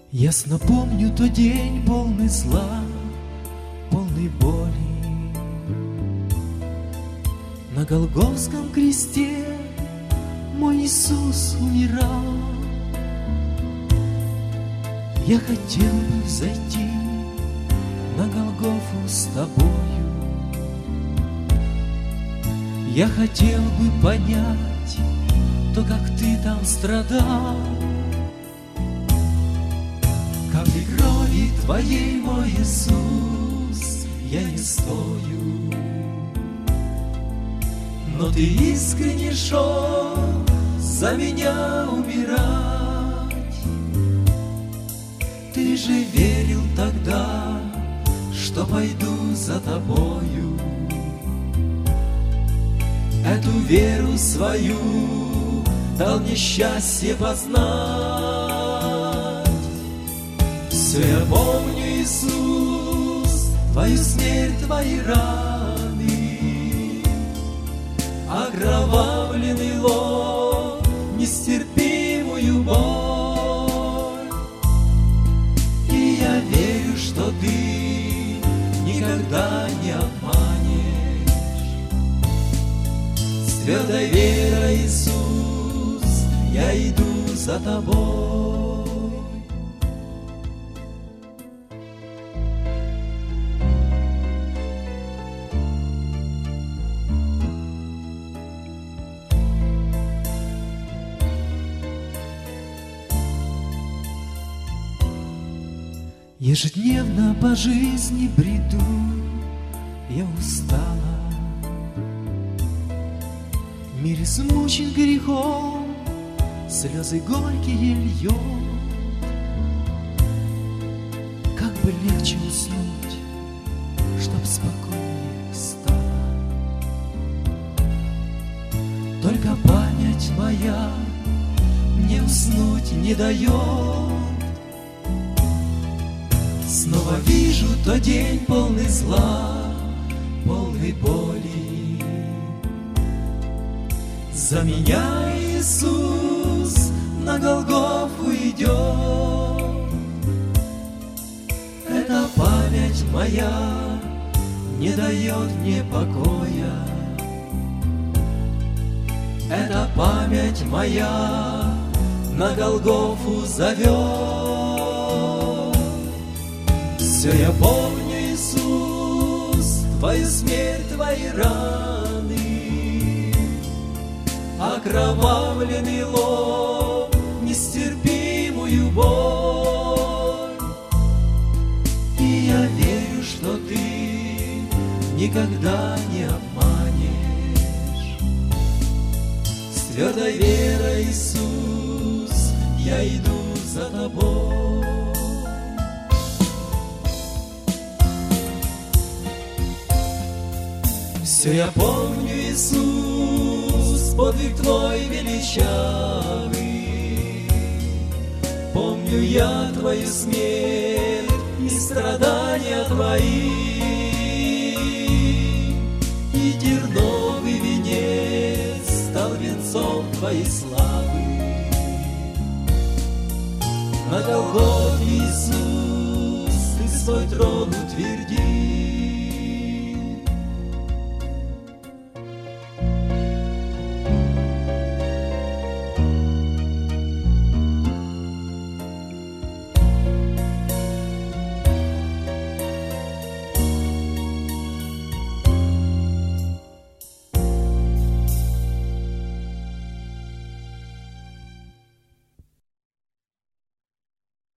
Ясно помню тот день, полный зла, полный боли. На Голгофском кресте мой Иисус умирал. Я хотел бы зайти на Голгофу с тобою. Я хотел бы понять то, как ты там страдал. Капли крови твоей, мой Иисус, я не стою. Но ты искренне шел за меня умирать. Ты же верил тогда, что пойду за тобою. Эту веру свою дал мне счастье познать. Все я помню, Иисус, твою смерть, твои раны, окровавленный лоб, нестерпимую боль. И я верю, что ты никогда не обманешь. С твердой верой, Иисус, я иду за тобой. Ежедневно по жизни бреду, я устала. Мир измучен грехом, слезы горькие льет. Как бы легче уснуть, чтоб спокойнее стало. Только память моя мне уснуть не дает. Снова вижу тот день, полный зла, полный боли. За меня Иисус на Голгофу идет. Эта память моя не дает мне покоя. Эта память моя на Голгофу зовет. Все я помню, Иисус, твою смерть, твои раны, окровавленный лоб, нестерпимую боль. И я верю, что ты никогда не обманешь. С твердой верой, Иисус, я иду за тобой. Все я помню, Иисус, подвиг твой величавый. Помню я твою смерть и страдания твои. И терновый венец стал венцом твоей славы. На Голгофе, Иисус, ты свой трон утверди.